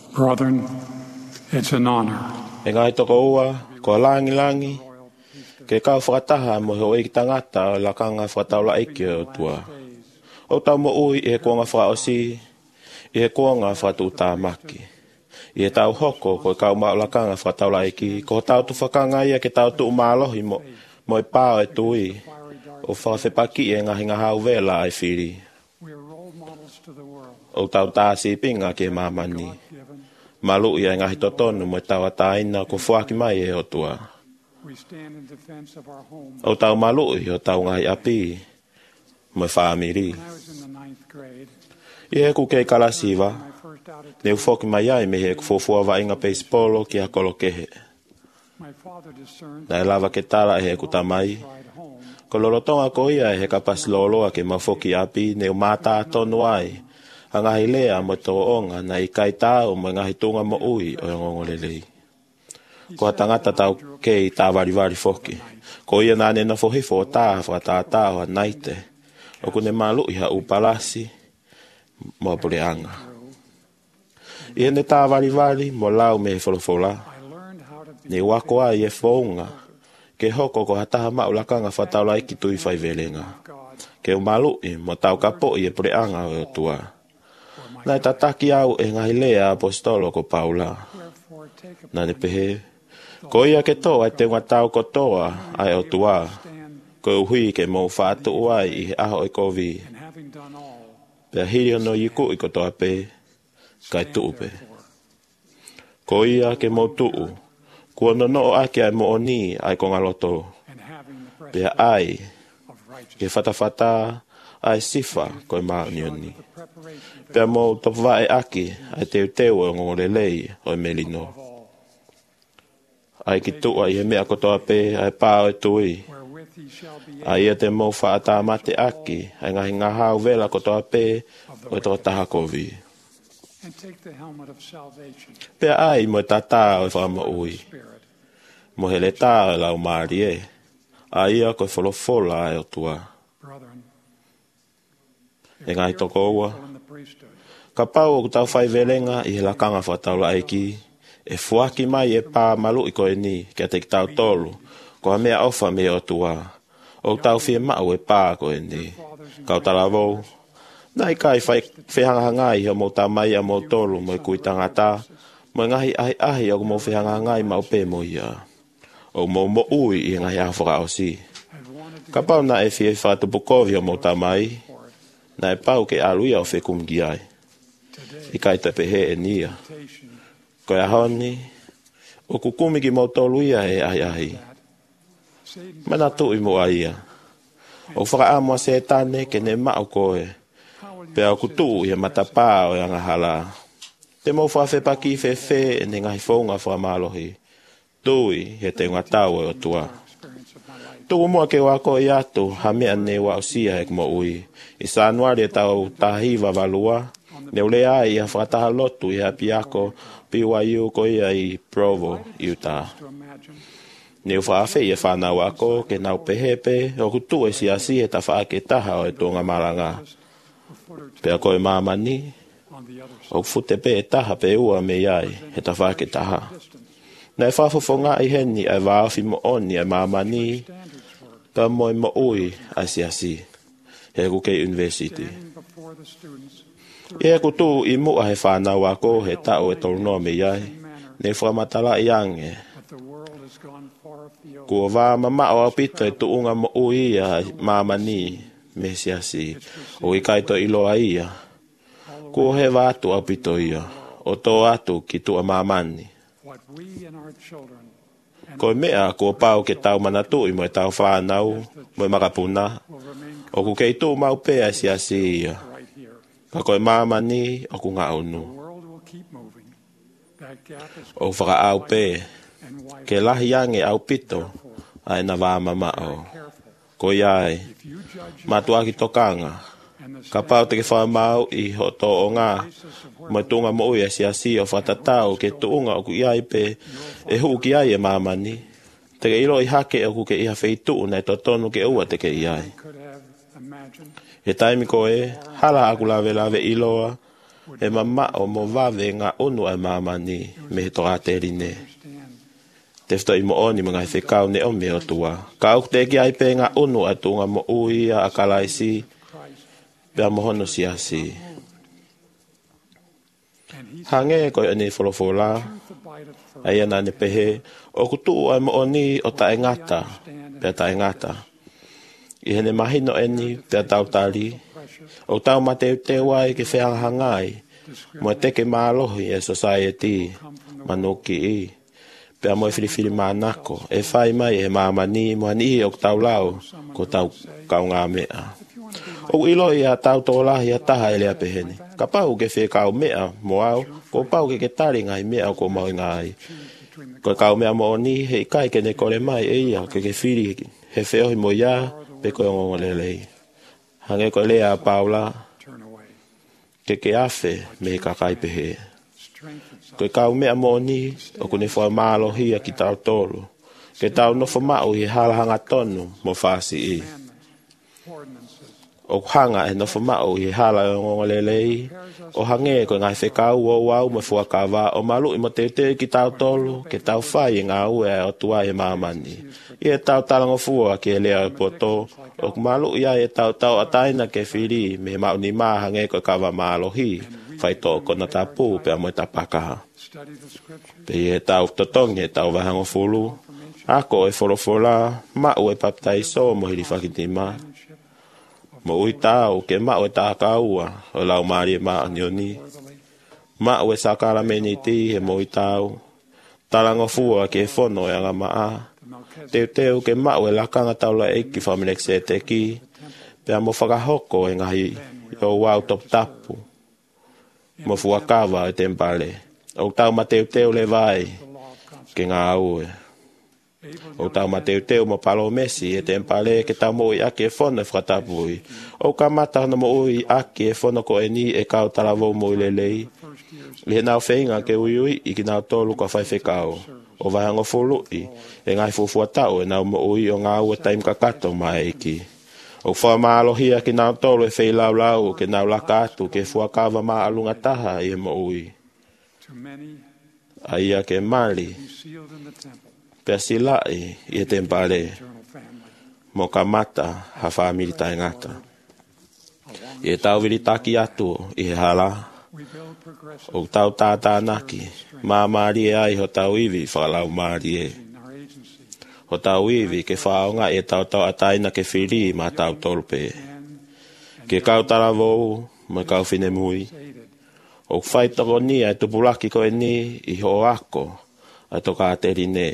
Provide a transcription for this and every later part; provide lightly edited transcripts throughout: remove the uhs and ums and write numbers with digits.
Brethren, it's an honor. E ngai toko ua, ko langi, ke kau whakataha mo ho i tangata o la kanga whakataula eike o tua. O tau mo ui e kuanga whakaosi, e kuanga whakatuta maki. I tau hoko ko kau mao la kanga whakataula eike, ko tau tu whakanga ia ke tau tu umalohi mo i pāo e tui, o whakawhepaki e ngahi ngahau vela ai whiri. O tau tāsi pinga ke mamani. Malu ia ngahi totonu mo tau ataina ko whaki mai e o tua. O tau malu i o tau ngahi api mo whaamiri. I ku kei kalasiva, ne ufoki mai ai me he kufofua wa inga peisipolo ki a kolo kehe. Na lava ke tala he kutamai. Ko lolotonga ko ia he kapas loloa ke mafoki api ne umata tonu ai. Angahi lea mo to onga na i kai tau mo ngahi tunga mo ui o ngongolelei. Ko tangata tau kei tā wariwari foki. Ko ia nane na fohifo o tā whakatā naite. O kune malu iha upalasi mo pureanga. Ia ne tā wariwari mo lau me wholofola. Ne wako ai e whaunga. Ke hoko ko hataha maulakanga whataula iki tui whaivelenga. Ke umalu i mo tau kapo i e pureanga o tua. Nai tataki au e ngahi lea apostolo ko Paula. Nane pehe. Ko ia ke toa te ngatau ko toa ai o tua. Ko uhui ke mou whaatu uai i aho i kovi. Pea hirio no yiku i ko toa pe. Kai tuu pe. Ko ia ke mou tuu. Kua nono o ake ai mo oni ai ko ngaloto. Pea ai. Ke whatawhata ai sifa ko i maunioni. Pea mo topa e aki ai teu o ngongolelei o melino. Ai ki tua i he mea kotoa pe ai pāo e tui. Ai ia te mo whaata mate aki ai ngahi ngahau vela kotoa pe o e toa taha kovi. Pea ai mo tata o e whama ui. Mo hele tā e lau maari e. Ai ia ko e wholofola ai o tua. E ngai toko ua. Ka pau o kutau whai velenga i he lakanga whataula aiki. E fuaki mai e pā malu i koe ni kia te ki tau tolu. Ko ha mea ofa me o tua. O tau fie mau e pā koe ni. Kau talavou. Nai kai whehangahangai o mo tā mai a mo tolu mo i kui tangata. Mo ngahi ahi o mo whehangahangai mau pē mo ia. O mo ui i ngahi ahwhaka o si. Ka pau na e fie whatupukovi o mo tā mai. Na e pau ke aluia o whekumgi ai. I kai te pehe e nia. Ko e ahoni, o kukumi ki mautolu ia e ahi. Mana tu i mo aia. O whakaamua se tane ke ne mao koe. Pea o kutu i e matapā o e angahala. Te mau whawhepaki whewhe e ne ngahi whaunga whamalohi. Tui he te ngatau e o tua. Tuku mua ke wako i atu, ha mea ne wa o sia e kmo ui. I sanuari e tau tahiwa valua. Ne ule ai i a whataha lotu i hapi ako BYU ko ia i Provo, Utah. Ne whaafe i e whanau ako ke nau pehepe o kutu e siasi e ta whaake taha o e tonga maranga. Pea ko e mamani, o fute pe e taha pe ua me iai e ta whaake taha. Na e whafofonga i heni ai waafi mo oni ai mamani, ka moi mo ui ai siasi. He kukei university. Ia kutu i mua he whanau ako he tau e tolunoa me iai. Ne whamatala i ange. Kua wā mama o apita e tuunga mo ui ia mamani me siasi. O i kaito iloa ia. Kua he wātu apito ia. O tō atu ki tua mamani. Ko mea kua pau ke tau manatu i mo e tau whanau mo e makapuna. O ku kei tū mau pēa siasi ia. Ka koe mamani o ku ngā onu. O whaka au pē. Ke lahi ange au pito ai na wā mama o. Ko iai. Matuaki tokanga. Ka pau te ke whamau i ho tō o ngā. Mo tunga mo ui e siasi o whatatau ke tuunga o ku iai pē. E huu ki ai e mamani. Te ke ilo i hake o ku ke iha wheitu nei to tonu ke ua te ke iai. He taimi ko e, hala aku lawe iloa, e mama o mo vave ngā unu ai mamani me he toa te rine. Te fto i mo oni mga he whekau ne o me o tua. Ka au te ki ai pe ngā unu ai tunga mo ui a akalaisi, pia mo hono si asi. Hange koe ane wholofola, ai ana ne pehe, o kutu ai mo oni o tae ngata, pia tae ngata. I hene mahino eni, pia tau tali, o tau mateu te wai ke whea hangai, mo te ke mālohi e society, manuki i. Pea mo e whiriwhiri mānako, e whai mai e māmani, mo ani o tau lau, ko tau kaunga mea. O ilo i a tau tōlahi a taha e lea pehene. Ka pau ke whea kau mea, mo au, ko pau ke tari ngai mea o ko mau ngai. Ko kau mea mo ni, hei kai ke ne kore mai e ia, ke whiri, he wheohi mo ia, pe koe ngongo lelei. Hange koe lea a paula, ke afe me kakai pehe. Koe kau mea mo ni, o kune whai mālohi a ki tau tolu. Ke tau nofo mau i halahanga tonu mo whasi i. O hanga e nofo mau i hala o ngongolelei. O hange koe ngai whekau o wau me fuakawa o malu i mo te ki tau tolu. Ke tau whai i ngā ue o tua e mamani. I e tau talango fua ki e lea e poto. O malu i e tau ataina ke whiri me mau ni maa hange koe kawa mālohi. Whai tō kona tapu pe amoe tapakaha. Pe e tau totongi e tau wahango fulu. Ako e wholofola, mau e baptaiso mo hiri whakitima. Mo ui tau ke mau e tākaua o lau maari e maa nioni. Mau e sakara meniti he mo ui tau. Talango fua ke whono e anga maa. Teu ke mau e lakanga taula eiki whamilek se te ki. Pea mo whakahoko e ngahi o wau top tapu. Mo fuakawa e tempale. O tau mateu le vai ke ngā aue. O tau mateu mo palo mesi e tempale ke tau mo i ake e whono e whakatapui. O ka mata na mo ui ake e whono ko e ni e kau talavou mo i lelei. I he nau whainga ke ui i ki nau tolu ka whai whekau. O vahango fului e ngai fufua tau e nau mo ui o ngā ue taim kakato mai iki. O whamalohia ki nau tolu e whei lau ke nau laka atu ke fuakawa maa alunga taha i e mo ui. Aia ke mali pea silai i e tempale mo ka mata ha whamiri tae ngata. I e tau viri taki atu i he hala o tau tātānaki mā maari e ai ho tau iwi whakalau maari e. Ho tau iwi ke whaonga e tau ataina ke whiri ma tau tolpe. Ke kau taravou mo kau whine mui. O whaitako ni ai tupulaki koe ni i ho ako ai toka te rine.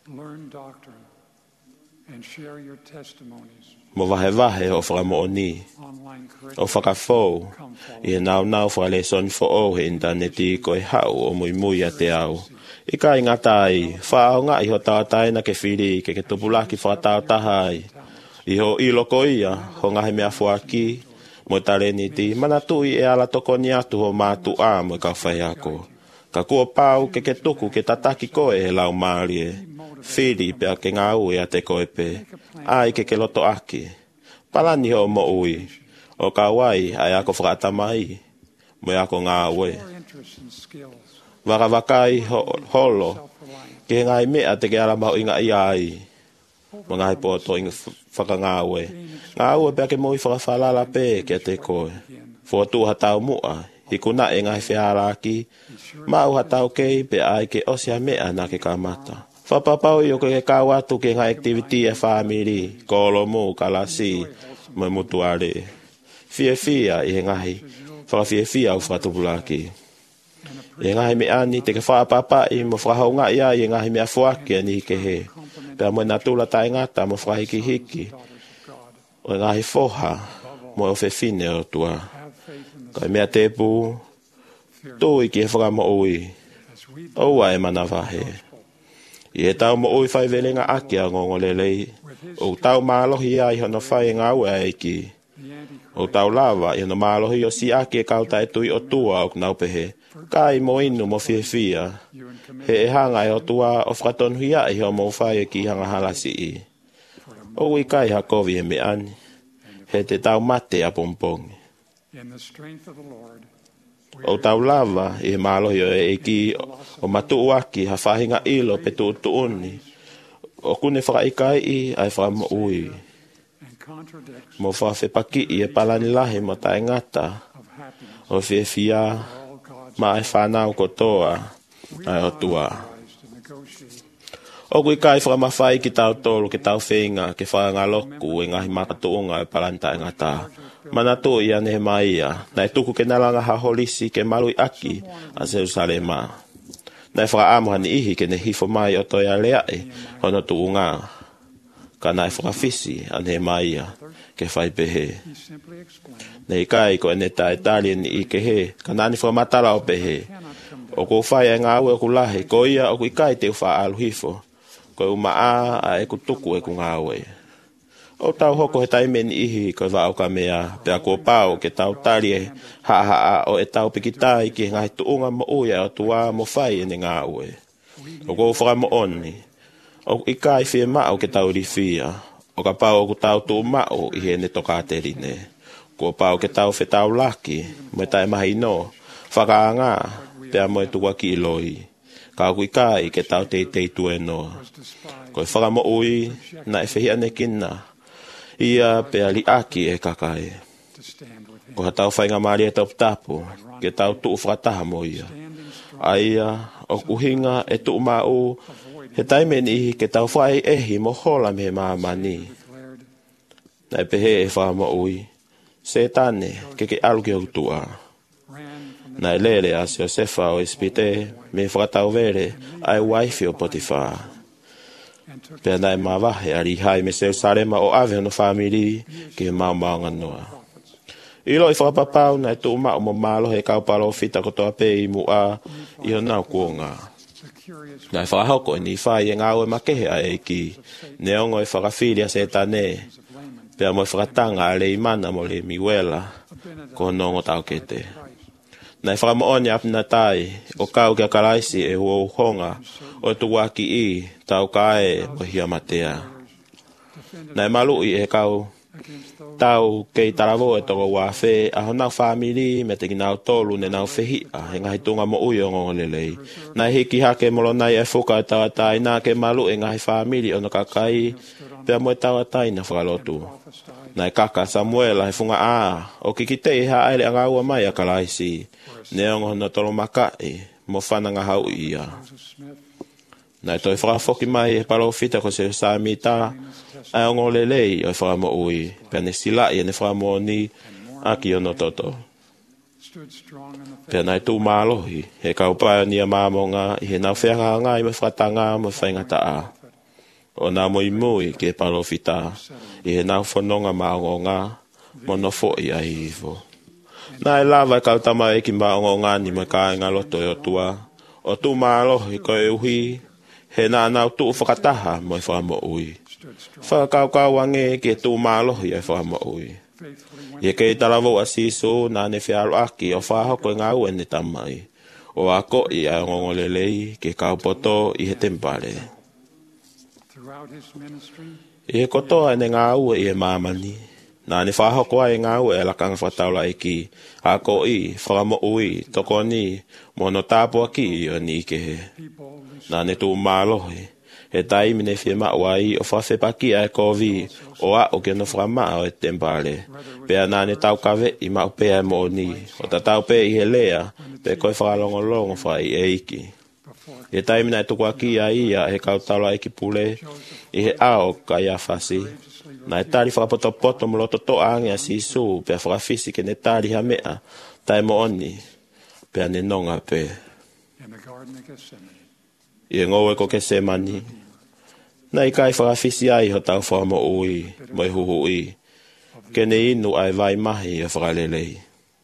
Mo vahe o whakamo ni. O whakafou i e nau whakale son fo o he interneti koe hau o mui a te au. I kai ngatai, whaonga i ho tautaina ke whiri ke tupulaki whakatau tahai. I ho iloko ia, ho ngahe mea fuaki. Mo tareni ti manatui e ala tokoni atu ho mātu a mo ka whai ako. Ka kua pau ke tuku ke tataki koe e lau maari e. Whiri pea ke ngā ue a te koe pe. Ai ke loto aki. Palani ho mo ui. O ka wai ai ako whakatamai. Mo ako ngā ue. Wakawakai holo. Ke ngai mea te ke ala maho inga iai. Mo ngai poto inga whakangāwe. Ngāwe pia ke moi whakawhalala pe ke te koe. Fōtu hatau mua, hikuna e ngai whiaraki. Mau hatau kei pe ai ke osia mea na ke kamata. Whapapau i o ke kau atu ke ngai activity e whamiri, kolo mu, kalasi, mai mutuare. Fia i he ngahi, whakawhia au whakatupulaki. E ngahi me ani te ke whapapa i mo whakahaunga ia i ngahi mea fuake ni ke he. Pea mo natula tae ngata mo whakahiki. O ngahi foha mo o whewhine o tua. Kai mea tepu, tui ki he whakamo ui. Oua e mana wahe. I he tau mo ui whai velenga aki a ngongolelei. O tau mālohi ai hono whai ngā ue aiki. O tau lava i hono mālohi o si aki e kauta e tui o tua o knaupehe. Kai mo inu mo whia. He e hanga e o tua o whakatonhuia i ho mo whai e ki hanga halasi i. O i kai hakovi e me ani. He te tau mate a pompongi. O tau lava i malo yo e ki o matu waki ha whahinga ilo pe tu tuuni. O kune whakaikai i ai whama ui. Mo whawhi paki i e palani lahi mo tae ngata. O whie whia ma ai whanau kotoa ai o tua. O kui kai whakamawhai ki tau tolu ki tau whenga ke whangaloku e ngahi makatuunga e palani tae ngata. Mana tu ia ne mai ia. Nai tuku ke nalanga ha holisi ke malui aki a Jerusalema. Nai whakaamu hani ihi ke ne hifo mai o toia lea e hono tuunga. Ka nai whakafisi a ne mai ia ke whai pehe. Nei kai ko ene tae tali ni i ke he. Ka nani whakamatala o pehe. O ko whai e ngā ue o kulahi. Ko ia o kui kai te wha alu hifo. Ko umaa a e kutuku e ku ngā ue. O tau hoko he taimeni ihi ko wau ka mea pia ko pao ke tau tali e haa o e tau pikitai ki ngai tuunga mo uia o tua mo whai e ngā ue. O ko whaka mo oni. O ikai whie mao ke tau rifia. O ka pao o ku tau tu mao i he ne toka te rine. Ko pao ke tau whetau laki mo e tae mahi no. Whaka ngā pia mo e tukua ki iloi. Ka ku ikai ke tau te tue no. Ko e whaka mo ui na e whihia ne kina. Ia pea li aki e kakai. Ko ha tau whainga maari e tau tapu, ke tau tuu whakataha mo ia. Aia, o kuhinga e tuu mau, he taimeni ihi ke tau whai ehi mo hola me maamani. Nai pehe e wha mo ui. Setane, ke alu ki autua. Nai lele as Josefa o espite, me whakatau vere, ai waifi o Potifar. Pea nai mawahe ari hai me Jerusalema o ave no family ke maunga noa. Ilo i whakapapau nai tu umau mo malo he kaupalo fita kotoa pe i mua i ho nau kuonga. Nai whakahoko ni whai e ngau e makehe a eiki. Neongo i whakafilia se tane. Pea mo i whakatanga a le imana mo le miwela ko nongo tau kete. Nai whakamooni apina tai o kau kia karaisi e huo honga o tuwaki i tau kae mo hia matea. Nai malu i e kau tau kei taravo e toko wafe a honau whamiri me te kinau tolu ne nau whehia he ngahi tunga mo ui o ngongolelei. Nai hiki hake molo nai e whuka e tawatai nā ke malu e ngahi whamiri o no kakai pia mo e tawatai na whakalotu. Nai kaka Samuela he funga o kikitei ha aile a ngaua mai a karaisi. Neongo no tolo makai mo whananga hau ia. Nai toi whakafoki mai e palo fita ko se samita ai o ngolelei o whakamo ui. Pea ne sila i ne whakamo ni aki o no toto. Pea nai tū mālohi he kaupaia ni a māmonga i he nau whenga ngai me whakatanga mo whaingata a. O nā moi mui ke palo fita i he nau whanonga maongonga mo no fo i a hivo. Nai lava e kautama e ki maongo ngani me ka ngā loto e o tua. O tu mālohi ko e uhi, he nā nau tuu whakataha mo e whamo ui. Whakakau ange ki e tu mālohi e whamo ui. Ie kei taravou a siso nā ne whiaro aki o whahoko e ngā ue ne tamai. O ako i a ngongolelei ke kaupoto i he tempare. I he kotoa e ne ngā ue i e māmani. Nā ne whahoko ai ngā ue e lakanga whataula e ki. Ako i, whakamo ui, toko ni, mono tāpua ki i o ni ke he. Nā ne tū mālohi. He taimi ne whia maua i o whawhepaki a e kovi o a o ke no whakamā o e tempare. Pea nā ne tau kawe i mau pea e mo ni. O ta tau pea i he lea, pe koe whakalongolongo whai e iki. He taimi nai tuku aki a ia he kautaula e ki pule i he ao ka ia whasi. Nai tari whakapoto mo loto to ange a sisu pea whakafisi ke ne tari ha mea tai mo oni pea ne nonga pe. I e ngoe ko ke semani. Nai kai whakafisi ai ho tau whamo ui mo i huhu i. Ke ne inu ai vai mahi e whakalelei.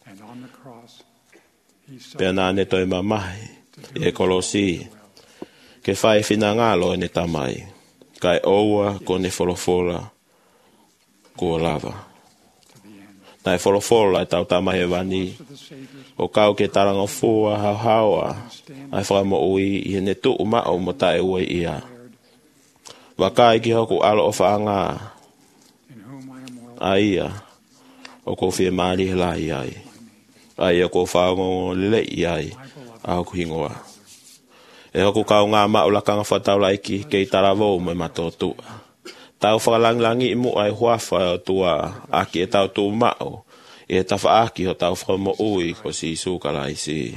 Pea nā ne toi mamahi i e kolosi. Ke whai whina ngalo e ne tamai. Kai oua ko ne wholofola. Ko lava. Nai wholofola e tau tamahe wani. O kau ke taranga fua hauhaua. Ai whakamo ui i ne tu umao mo tae ue ia. Wakai ki hoku alo o whaanga. Aia. O ko whie maari lai ai. Ai e ko whaongo lele i ai. Au kuhingoa. E hoku kau ngā mao la kanga whataula iki kei taravou me matotua. Tau whakalangilangi imu ai huawha o tua aki e tau tū mao. E tawha aki ho tau whamo ui ko si sūkala isi.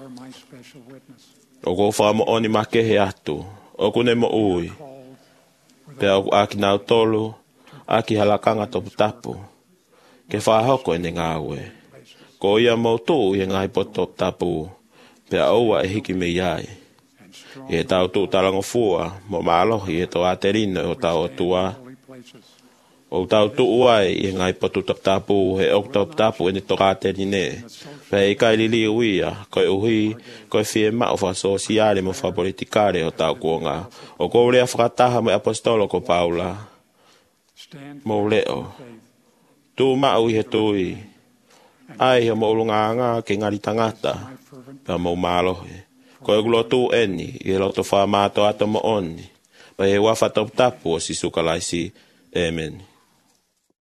O ko whamo oni makehe atu. O kune mo ui. Pea o aki nau tolu. Aki halakanga topu tapu. Ke whahoko ene ngāwe. Ko ia mau tū i ngai poto tapu. Pea oua e hiki me iai. E tau tū talango fua. Mo maalohi e to aterina o tau o tua. O tau tu uai i ngai potu tapu he ok tapu ene to aterine. Pea i kai lili uia. Koe uhi, koe fie mao wha sosiale mo wha politikare o tau kuonga. O ko rea whakataha me apostolo ko Paula. Mo leo. Tu mao i he tui. Ai he mo ulunganga ke ngari tangata. Pea mo maalohi. Koe gulo tu eni, i loto wha mato ato mo oni. Pa he wafa tapu o si sukalaisi. Amen.